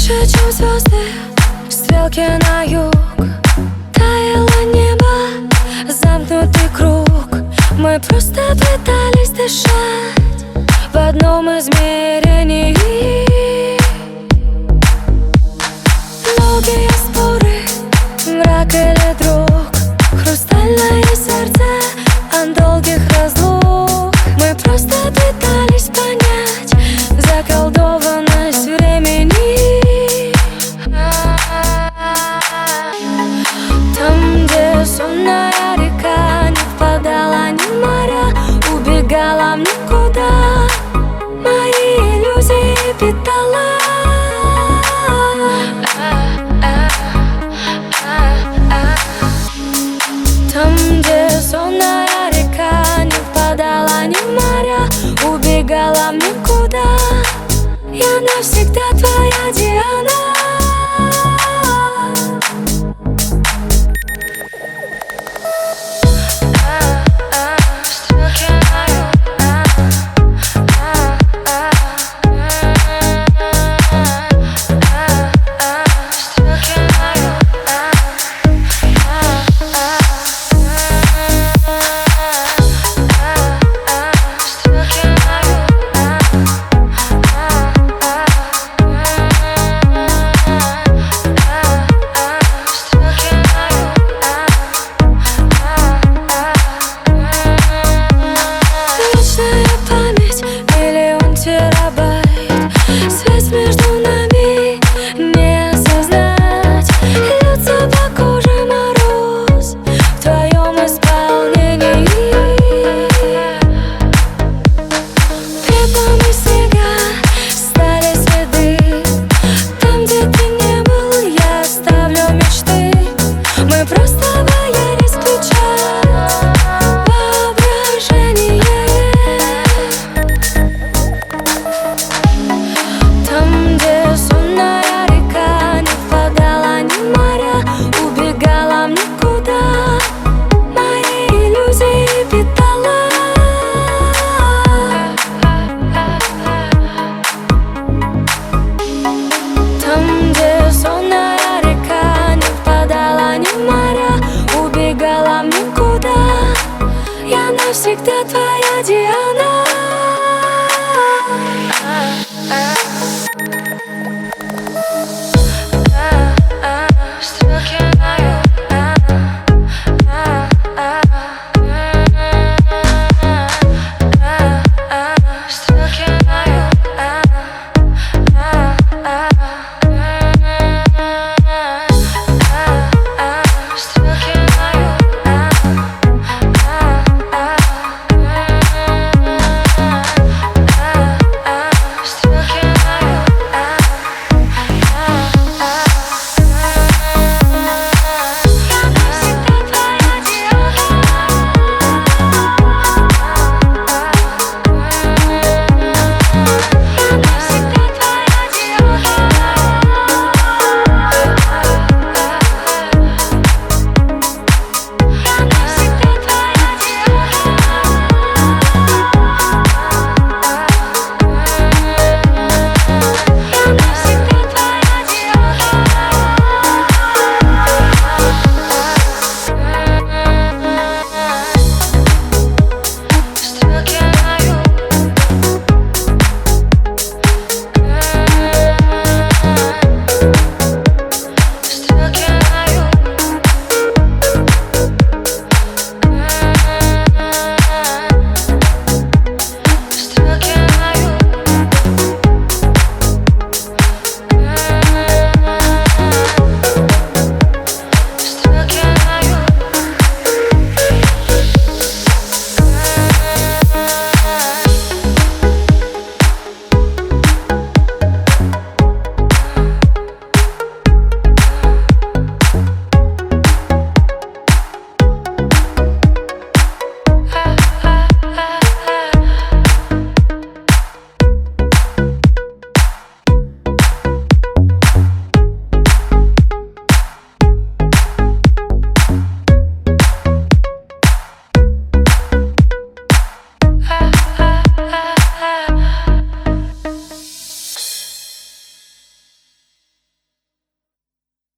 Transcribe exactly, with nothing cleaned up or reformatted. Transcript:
Дальше, чем звезды, стрелки на юг. Таяло небо, замкнутый круг. Мы просто пытались дышать в одном измерении. Долгие споры, мрак или друг, хрустальное сердце от долгих разлук. Мы просто пытались понять заколдованность времени. Там, где сонная река не впадала ни в моря, убегала в никуда, мои иллюзии питала. Там, где сонная река не впадала ни в моря, убегала в никуда, я навсегда твоя Диана.